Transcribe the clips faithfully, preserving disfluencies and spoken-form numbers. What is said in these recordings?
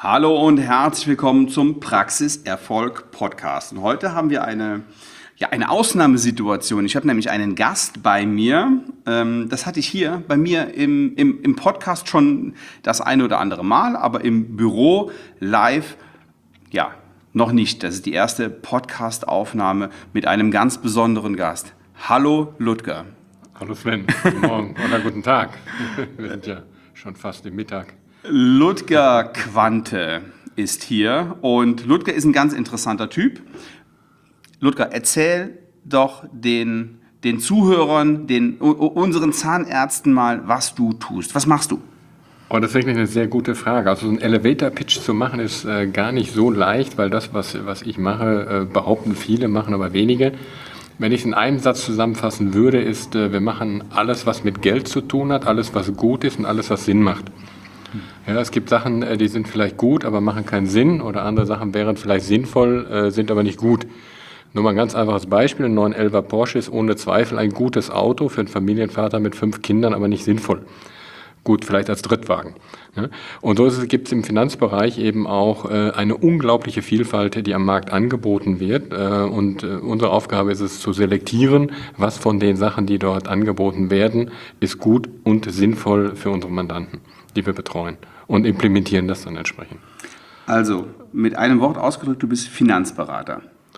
Hallo und herzlich willkommen zum Praxiserfolg Podcast. Und heute haben wir eine, ja, eine Ausnahmesituation. Ich habe nämlich einen Gast bei mir. Ähm, das hatte ich hier bei mir im, im, im Podcast schon das eine oder andere Mal, aber im Büro live, ja, noch nicht. Das ist die erste Podcast-Aufnahme mit einem ganz besonderen Gast. Hallo Ludger. Hallo Sven, guten Morgen oder guten Tag. Wir sind ja schon fast im Mittag. Ludger Quante ist hier und Ludger ist ein ganz interessanter Typ. Ludger, erzähl doch den, den Zuhörern, den, unseren Zahnärzten mal, was du tust. Was machst du? Oh, das ist wirklich eine sehr gute Frage. Also so einen Elevator-Pitch zu machen ist äh, gar nicht so leicht, weil das, was, was ich mache, äh, behaupten viele, machen aber wenige. Wenn ich es in einem Satz zusammenfassen würde, ist, äh, wir machen alles, was mit Geld zu tun hat, alles, was gut ist und alles, was Sinn macht. Ja, es gibt Sachen, die sind vielleicht gut, aber machen keinen Sinn, oder andere Sachen wären vielleicht sinnvoll, sind aber nicht gut. Nur mal ein ganz einfaches Beispiel, ein neun elfer Porsche ist ohne Zweifel ein gutes Auto für einen Familienvater mit fünf Kindern, aber nicht sinnvoll. Gut, vielleicht als Drittwagen. Und so gibt es im Finanzbereich eben auch eine unglaubliche Vielfalt, die am Markt angeboten wird. Und unsere Aufgabe ist es zu selektieren, was von den Sachen, die dort angeboten werden, ist gut und sinnvoll für unsere Mandanten, die wir betreuen, und implementieren das dann entsprechend. Also, mit einem Wort ausgedrückt, du bist Finanzberater.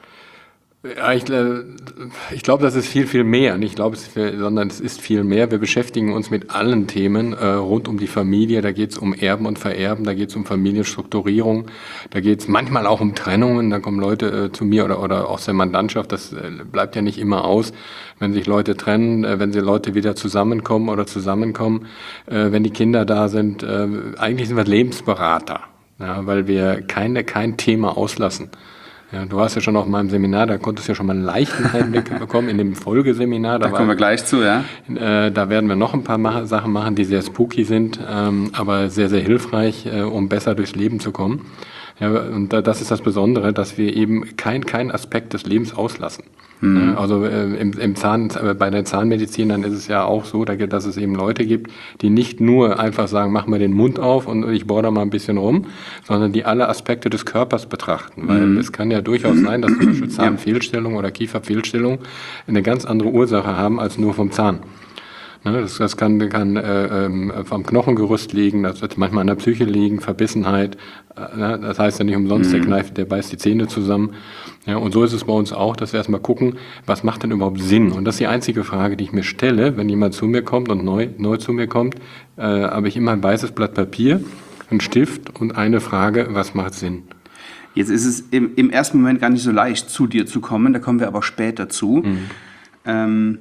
Ja, ich, ich glaube, das ist viel, viel mehr. Nicht glaube, es viel, sondern es ist viel mehr. Wir beschäftigen uns mit allen Themen äh, rund um die Familie. Da geht es um Erben und Vererben, da geht es um Familienstrukturierung, da geht es manchmal auch um Trennungen. Da kommen Leute äh, zu mir oder, oder aus der Mandantschaft. Das äh, bleibt ja nicht immer aus, wenn sich Leute trennen, äh, wenn sie Leute wieder zusammenkommen oder zusammenkommen, äh, wenn die Kinder da sind. Äh, eigentlich sind wir Lebensberater, ja, weil wir keine, kein Thema auslassen. Ja, du warst ja schon auf meinem Seminar, da konntest du ja schon mal einen leichten Einblick bekommen in dem Folgeseminar. Da, da kommen wir gleich zu, ja. Äh, da werden wir noch ein paar Ma- Sachen machen, die sehr spooky sind, ähm, aber sehr, sehr hilfreich, äh, um besser durchs Leben zu kommen. Ja, und das ist das Besondere, dass wir eben keinen kein Aspekt des Lebens auslassen. Mhm. Ja, also äh, im, im Zahn, äh, bei den Zahnmedizinern ist es ja auch so, dass es eben Leute gibt, die nicht nur einfach sagen, mach mal den Mund auf und ich bohre da mal ein bisschen rum, sondern die alle Aspekte des Körpers betrachten. Weil mhm. es kann ja durchaus sein, dass zum Beispiel Zahnfehlstellung oder Kieferfehlstellung eine ganz andere Ursache haben als nur vom Zahn. Das, das kann, kann äh, ähm, vom Knochengerüst liegen, das wird manchmal an der Psyche liegen, Verbissenheit. Äh, das heißt ja nicht umsonst, mhm. der kneift, der beißt die Zähne zusammen. Ja, und so ist es bei uns auch, dass wir erstmal gucken, was macht denn überhaupt Sinn? Und das ist die einzige Frage, die ich mir stelle, wenn jemand zu mir kommt und neu, neu zu mir kommt, äh, habe ich immer ein weißes Blatt Papier, einen Stift und eine Frage, was macht Sinn? Jetzt ist es im, im ersten Moment gar nicht so leicht, zu dir zu kommen, da kommen wir aber später zu. Mhm. Ähm,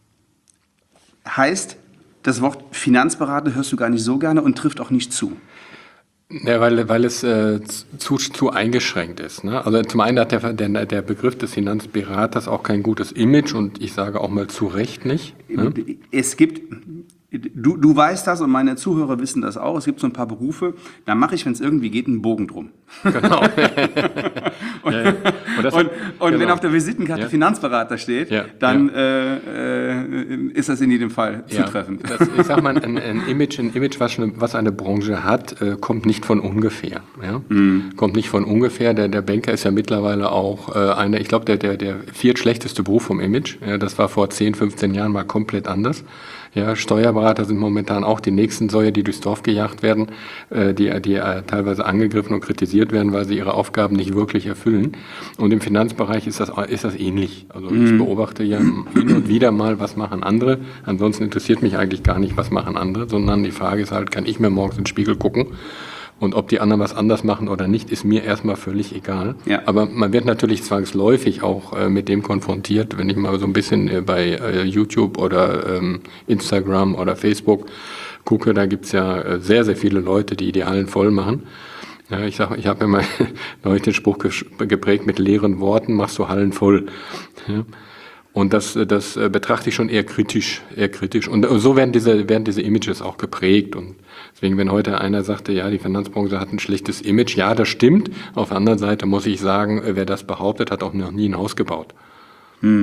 Heißt, das Wort Finanzberater hörst du gar nicht so gerne und trifft auch nicht zu. Ja, weil, weil es äh, zu, zu eingeschränkt ist. Ne? Also zum einen hat der, der, der Begriff des Finanzberaters auch kein gutes Image und ich sage auch mal zu Recht nicht. Ne? Es gibt, du, du weißt das und meine Zuhörer wissen das auch, es gibt so ein paar Berufe, da mache ich, wenn es irgendwie geht, einen Bogen drum. Genau. und ja, ja. und, das, und, und genau. wenn auf der Visitenkarte ja. Finanzberater steht, ja. dann ja. Äh, ist das in jedem Fall ja. zutreffend. Das, ich sag mal, ein, ein Image, ein Image was, eine, was eine Branche hat, äh, kommt nicht von ungefähr. Ja? Mhm. Kommt nicht von ungefähr. Der, der Banker ist ja mittlerweile auch äh, einer, ich glaube, der, der, der viertschlechteste Beruf vom Image. Ja, das war vor zehn, fünfzehn Jahren mal komplett anders. Ja, Steuerberater sind momentan auch die nächsten Säue, die durchs Dorf gejagt werden, äh, die, die äh, teilweise angegriffen und kritisiert werden, weil sie ihre Aufgaben nicht wirklich erfüllen. Und im Finanzbereich ist das, ist das ähnlich. Also mm. ich beobachte ja hin und wieder mal, was machen andere. Ansonsten interessiert mich eigentlich gar nicht, was machen andere, sondern die Frage ist halt, kann ich mir morgens in den Spiegel gucken? Und ob die anderen was anders machen oder nicht, ist mir erstmal völlig egal. Ja. Aber man wird natürlich zwangsläufig auch äh, mit dem konfrontiert, wenn ich mal so ein bisschen äh, bei äh, YouTube oder ähm, Instagram oder Facebook gucke, da gibt's ja äh, sehr, sehr viele Leute, die Idealen voll machen. Ja, ich sag, ich habe immer neulich den Spruch geprägt, mit leeren Worten machst du Hallen voll. Ja. Und das, das betrachte ich schon eher kritisch, eher kritisch. Und so werden diese, werden diese Images auch geprägt. Und deswegen, wenn heute einer sagte, ja, die Finanzbranche hat ein schlechtes Image, ja, das stimmt. Auf der anderen Seite muss ich sagen, wer das behauptet, hat auch noch nie ein Haus gebaut. Hm.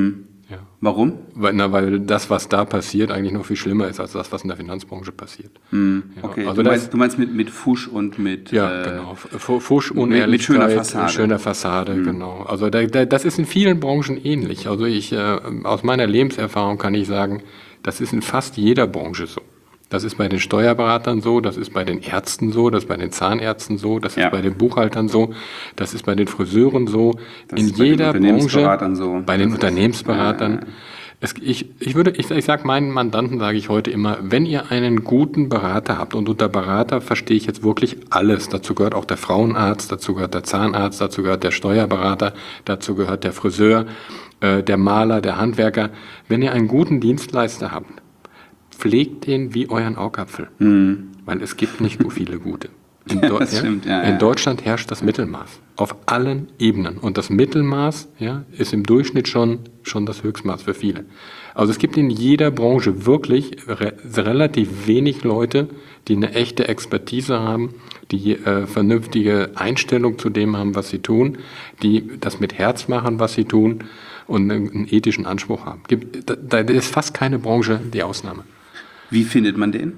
Ja. Warum? Weil, na, weil das, was da passiert, eigentlich noch viel schlimmer ist als das, was in der Finanzbranche passiert. Mm, ja, okay, also du, meinst, das, du meinst mit, mit Fusch und mit... Ja, äh, genau. Fusch, Unehrlichkeit, mit schöner Fassade. schöner Fassade, mm. genau. Also da, da, das ist in vielen Branchen ähnlich. Also ich, äh, aus meiner Lebenserfahrung kann ich sagen, das ist in fast jeder Branche so. Das ist bei den Steuerberatern so, das ist bei den Ärzten so, das ist bei den Zahnärzten so, das ja. ist bei den Buchhaltern so, das ist bei den Friseuren so, das in ist bei jeder den Unternehmensberatern Branche, so. bei den das Unternehmensberatern. Ist, äh, es, ich, ich würde, ich, ich sage meinen Mandanten, sage ich heute immer, wenn ihr einen guten Berater habt, und unter Berater verstehe ich jetzt wirklich alles, dazu gehört auch der Frauenarzt, dazu gehört der Zahnarzt, dazu gehört der Steuerberater, dazu gehört der Friseur, äh, der Maler, der Handwerker. Wenn ihr einen guten Dienstleister habt, pflegt den wie euren Augapfel, mhm. weil es gibt nicht so viele gute. In, ja, Deu- das ja? stimmt, ja, In ja. Deutschland herrscht das Mittelmaß auf allen Ebenen und das Mittelmaß ja, ist im Durchschnitt schon, schon das Höchstmaß für viele. Also es gibt in jeder Branche wirklich re- relativ wenig Leute, die eine echte Expertise haben, die äh, vernünftige Einstellung zu dem haben, was sie tun, die das mit Herz machen, was sie tun und einen, einen ethischen Anspruch haben. Gibt, da, da ist fast keine Branche die Ausnahme. Wie findet man den?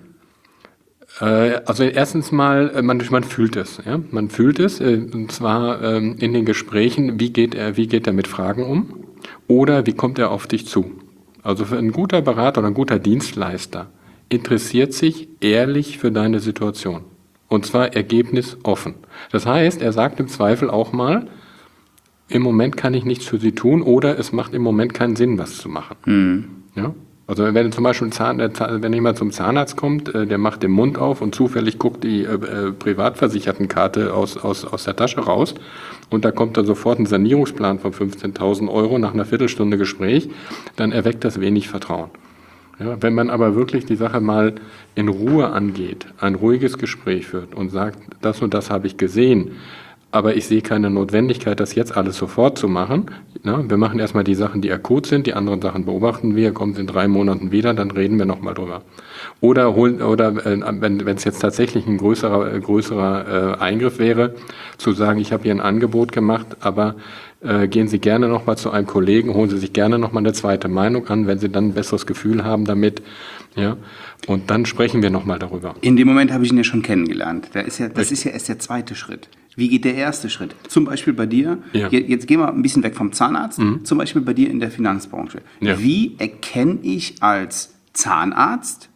Äh, also erstens mal, man, man fühlt es. Ja? Man fühlt es, äh, und zwar ähm, in den Gesprächen, wie geht er, wie geht er mit Fragen um oder wie kommt er auf dich zu. Also für ein guter Berater oder ein guter Dienstleister interessiert sich ehrlich für deine Situation. Und zwar ergebnisoffen. Das heißt, er sagt im Zweifel auch mal, im Moment kann ich nichts für Sie tun oder es macht im Moment keinen Sinn, was zu machen. Mhm. Ja? Also wenn zum Beispiel Zahn, wenn jemand zum Zahnarzt kommt, der macht den Mund auf und zufällig guckt die äh, Privatversichertenkarte aus, aus, aus der Tasche raus und da kommt dann sofort ein Sanierungsplan von fünfzehntausend Euro nach einer Viertelstunde Gespräch, dann erweckt das wenig Vertrauen. Ja, wenn man aber wirklich die Sache mal in Ruhe angeht, ein ruhiges Gespräch führt und sagt, das und das habe ich gesehen, aber ich sehe keine Notwendigkeit, das jetzt alles sofort zu machen. Na, wir machen erstmal die Sachen, die akut sind, die anderen Sachen beobachten wir, kommen in drei Monaten wieder, dann reden wir nochmal drüber. Oder, holen, oder äh, wenn es jetzt tatsächlich ein größerer, äh, größerer äh, Eingriff wäre, zu sagen, ich habe hier ein Angebot gemacht, aber äh, gehen Sie gerne nochmal zu einem Kollegen, holen Sie sich gerne nochmal eine zweite Meinung an, wenn Sie dann ein besseres Gefühl haben damit. Ja, und dann sprechen wir nochmal darüber. In dem Moment habe ich ihn ja schon kennengelernt. Da ist ja, das ist ja erst der zweite Schritt. Wie geht der erste Schritt? Zum Beispiel bei dir, ja. jetzt gehen wir ein bisschen weg vom Zahnarzt, mhm. zum Beispiel bei dir in der Finanzbranche. Ja. Wie erkenne ich als Zahnarzt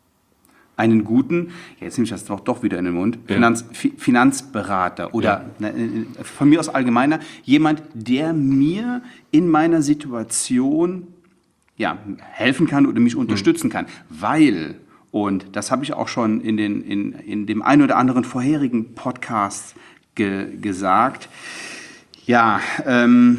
einen guten, jetzt nehme ich das doch, doch wieder in den Mund, ja. Finanz, Finanzberater oder ja. von mir aus allgemeiner, jemand, der mir in meiner Situation ja, helfen kann oder mich unterstützen mhm. kann, weil... Und das habe ich auch schon in, den, in, in dem einen oder anderen vorherigen Podcast ge, gesagt. Ja, ähm,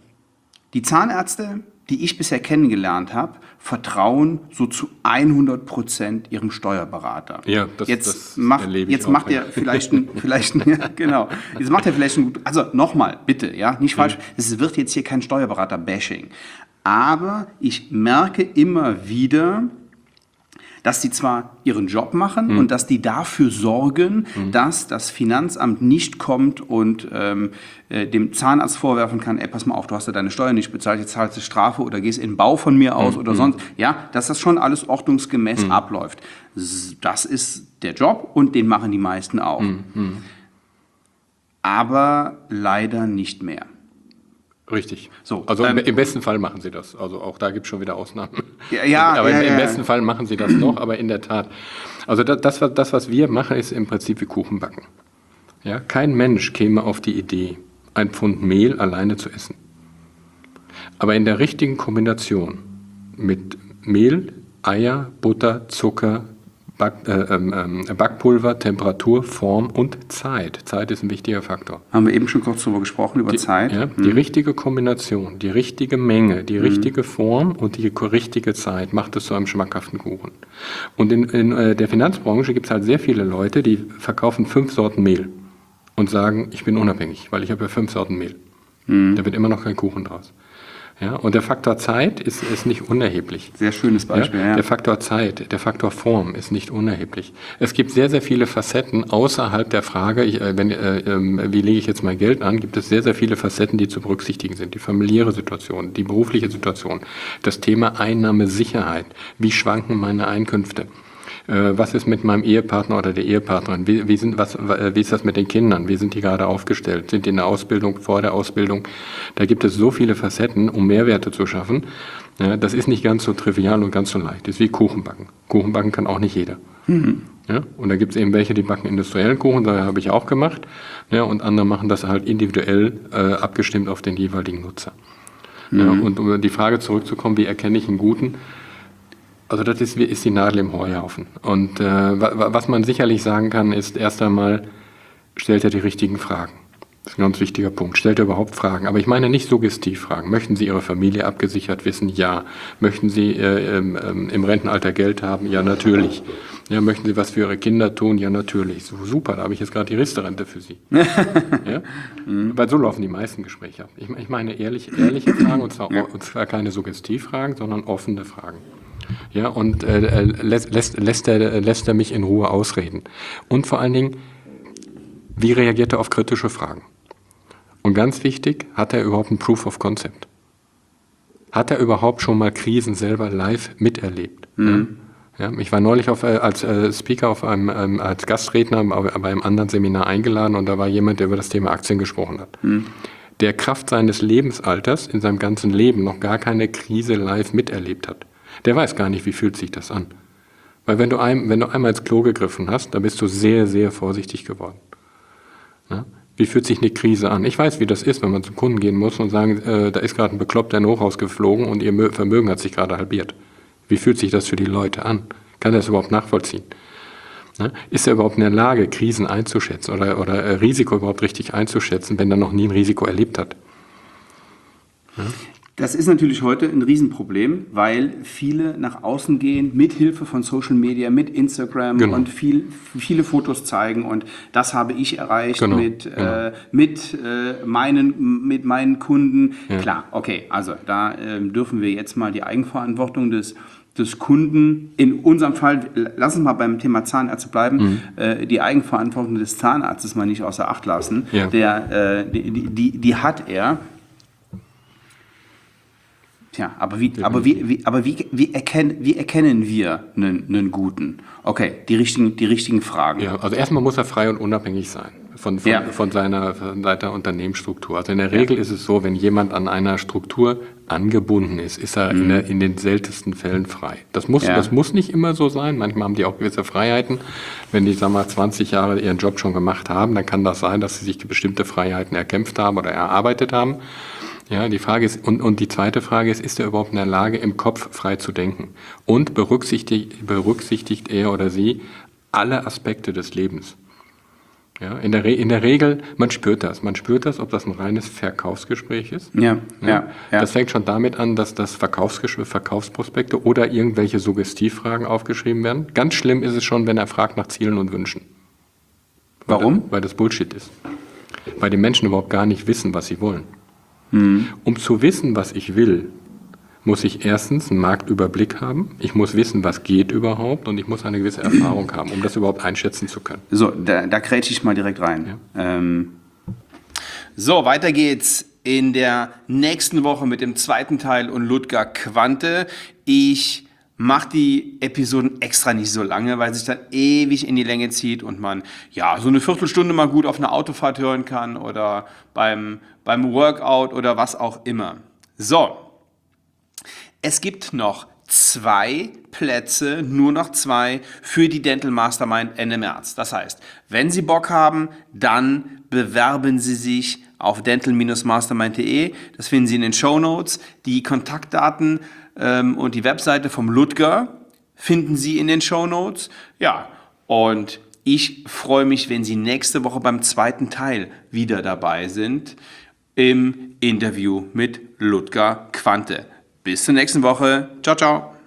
die Zahnärzte, die ich bisher kennengelernt habe, vertrauen so zu hundert Prozent ihrem Steuerberater. Ja, das, jetzt das macht, erlebe ich jetzt auch, macht ja. er vielleicht ein, vielleicht ein, ja, genau. Jetzt macht er vielleicht ein, also nochmal, bitte, ja, nicht falsch. Es wird jetzt hier kein Steuerberater-Bashing. Aber ich merke immer wieder, dass die zwar ihren Job machen mhm. und dass die dafür sorgen, mhm. dass das Finanzamt nicht kommt und ähm, äh, dem Zahnarzt vorwerfen kann, ey, pass mal auf, du hast ja deine Steuern nicht bezahlt, jetzt zahlst du Strafe oder gehst in den Bau von mir aus mhm. oder sonst. Ja, dass das schon alles ordnungsgemäß mhm. abläuft. Das ist der Job und den machen die meisten auch. Mhm. Aber leider nicht mehr. Richtig. So, also ähm, im besten Fall machen sie das. Also auch da gibt es schon wieder Ausnahmen. Ja, ja, aber ja, im, im ja. besten Fall machen sie das noch, aber in der Tat. Also das, das, was, das, was wir machen, ist im Prinzip wie Kuchen backen. Ja? Kein Mensch käme auf die Idee, ein Pfund Mehl alleine zu essen. Aber in der richtigen Kombination mit Mehl, Eier, Butter, Zucker, Back, äh, ähm, Backpulver, Temperatur, Form und Zeit. Zeit ist ein wichtiger Faktor. Haben wir eben schon kurz darüber gesprochen, über die, Zeit. Ja, hm. Die richtige Kombination, die richtige Menge, die hm. richtige Form und die richtige Zeit macht es zu einem schmackhaften Kuchen. Und in, in äh, der Finanzbranche gibt es halt sehr viele Leute, die verkaufen fünf Sorten Mehl und sagen, ich bin unabhängig, weil ich habe ja fünf Sorten Mehl. Hm. Da wird immer noch kein Kuchen draus. Ja, und der Faktor Zeit ist, ist nicht unerheblich. Sehr schönes Beispiel, ja, ja. Der Faktor Zeit, der Faktor Form ist nicht unerheblich. Es gibt sehr, sehr viele Facetten außerhalb der Frage, ich, wenn, äh, äh, wie lege ich jetzt mein Geld an, gibt es sehr, sehr viele Facetten, die zu berücksichtigen sind. Die familiäre Situation, die berufliche Situation, das Thema Einnahmesicherheit, wie schwanken meine Einkünfte. Was ist mit meinem Ehepartner oder der Ehepartnerin? Wie, wie, sind, was, wie ist das mit den Kindern? Wie sind die gerade aufgestellt? Sind die in der Ausbildung, vor der Ausbildung? Da gibt es so viele Facetten, um Mehrwerte zu schaffen. Ja, das ist nicht ganz so trivial und ganz so leicht. Das ist wie Kuchenbacken. Kuchenbacken kann auch nicht jeder. Mhm. Ja, und da gibt es eben welche, die backen industriellen Kuchen, das habe ich auch gemacht. Ja, und andere machen das halt individuell äh, abgestimmt auf den jeweiligen Nutzer. Mhm. Ja, und um die Frage zurückzukommen, wie erkenne ich einen guten? Also das ist, ist die Nadel im Heuhaufen. Und äh, was man sicherlich sagen kann, ist erst einmal, stellt er die richtigen Fragen. Das ist ein ganz wichtiger Punkt. Stellt er überhaupt Fragen? Aber ich meine nicht Suggestivfragen. Möchten Sie Ihre Familie abgesichert wissen? Ja. Möchten Sie äh, ähm, im Rentenalter Geld haben? Ja, natürlich. Ja, möchten Sie was für Ihre Kinder tun? Ja, natürlich. So, super, da habe ich jetzt gerade die Riester-Rente für Sie. Ja? Mhm. Weil so laufen die meisten Gespräche ab. Ich, ich meine ehrlich, ehrliche Fragen, und zwar, ja. und zwar keine Suggestivfragen, sondern offene Fragen. Ja, und äh, lässt, lässt, lässt, er, lässt er mich in Ruhe ausreden. Und vor allen Dingen, wie reagiert er auf kritische Fragen? Und ganz wichtig, hat er überhaupt ein Proof of Concept? Hat er überhaupt schon mal Krisen selber live miterlebt? Mhm. Ja, ich war neulich auf, äh, als äh, Speaker auf einem, ähm, als Gastredner bei einem anderen Seminar eingeladen und da war jemand, der über das Thema Aktien gesprochen hat. Mhm. Der Kraft seines Lebensalters in seinem ganzen Leben noch gar keine Krise live miterlebt hat. Der weiß gar nicht, wie fühlt sich das an. Weil wenn du, ein, wenn du einmal ins Klo gegriffen hast, dann bist du sehr, sehr vorsichtig geworden. Ja? Wie fühlt sich eine Krise an? Ich weiß, wie das ist, wenn man zum Kunden gehen muss und sagen, äh, da ist gerade ein Bekloppter in ein Hochhaus geflogen und ihr Vermögen hat sich gerade halbiert. Wie fühlt sich das für die Leute an? Kann er das überhaupt nachvollziehen? Ja? Ist er überhaupt in der Lage, Krisen einzuschätzen oder, oder äh, Risiko überhaupt richtig einzuschätzen, wenn er noch nie ein Risiko erlebt hat? Ja? Das ist natürlich heute ein Riesenproblem, weil viele nach außen gehen mit Hilfe von Social Media, mit Instagram genau. und viel, viele Fotos zeigen und das habe ich erreicht genau. mit, genau. Äh, mit, äh, meinen, mit meinen Kunden. Ja. Klar, okay, also da äh, dürfen wir jetzt mal die Eigenverantwortung des des Kunden, in unserem Fall, lass uns mal beim Thema Zahnärzte bleiben, mhm. äh, die Eigenverantwortung des Zahnarztes mal nicht außer Acht lassen. Ja. Der, äh, die, die, die hat er. Tja, aber wie, aber wie, wie, aber wie, wie, erkennen, wie erkennen wir einen, einen guten? Okay, die richtigen, die richtigen Fragen. Ja, also erstmal muss er frei und unabhängig sein von, von, ja. von, seiner, von seiner Unternehmensstruktur. Also in der Regel ja. ist es so, wenn jemand an einer Struktur angebunden ist, ist er mhm. in, der, in den seltensten Fällen frei. Das muss, ja. das muss nicht immer so sein. Manchmal haben die auch gewisse Freiheiten. Wenn die, sagen wir mal, zwanzig Jahre ihren Job schon gemacht haben, dann kann das sein, dass sie sich bestimmte Freiheiten erkämpft haben oder erarbeitet haben. Ja, die Frage ist, und, und die zweite Frage ist, ist er überhaupt in der Lage, im Kopf frei zu denken? Und berücksichtigt, berücksichtigt er oder sie alle Aspekte des Lebens? Ja, in der, Re- in der Regel, man spürt das. Man spürt das, ob das ein reines Verkaufsgespräch ist. Ja, ja, ja. ja. Das fängt schon damit an, dass das Verkaufsgesch- Verkaufsprospekte oder irgendwelche Suggestivfragen aufgeschrieben werden. Ganz schlimm ist es schon, wenn er fragt nach Zielen und Wünschen. Warum? Weil, weil das Bullshit ist. Weil die Menschen überhaupt gar nicht wissen, was sie wollen. Mhm. Um zu wissen, was ich will, muss ich erstens einen Marktüberblick haben, ich muss wissen, was geht überhaupt und ich muss eine gewisse Erfahrung haben, um das überhaupt einschätzen zu können. So, da, da grätsche ich mal direkt rein. Ja. Ähm, so, weiter geht's in der nächsten Woche mit dem zweiten Teil und Ludger Quante. Ich mache die Episoden extra nicht so lange, weil sich dann ewig in die Länge zieht und man ja so eine Viertelstunde mal gut auf einer Autofahrt hören kann oder beim, beim Workout oder was auch immer. So, es gibt noch zwei Plätze, nur noch zwei, für die Dental Mastermind Ende März. Das heißt, wenn Sie Bock haben, dann bewerben Sie sich auf dental Bindestrich mastermind punkt de. Das finden Sie in den Shownotes. Die Kontaktdaten ähm, und die Webseite vom Ludger finden Sie in den Shownotes. Ja, und ich freue mich, wenn Sie nächste Woche beim zweiten Teil wieder dabei sind im Interview mit Ludger Quante. Bis zur nächsten Woche. Ciao, ciao.